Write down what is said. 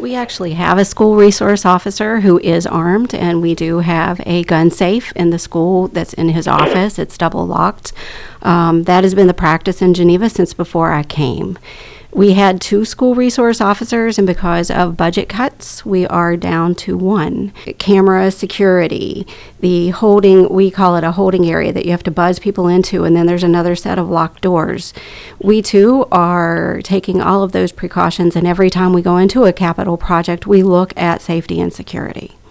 We actually have a school resource officer who is armed, and we do have a gun safe in the school that's in his office. It's double locked. That has been the practice in Geneva since before I came. We had 2 school resource officers, and because of budget cuts, we are down to 1. Camera security, the holding, we call it a holding area that you have to buzz people into, and then there's another set of locked doors. We too are taking all of those precautions, and every time we go into a capital project, we look at safety and security.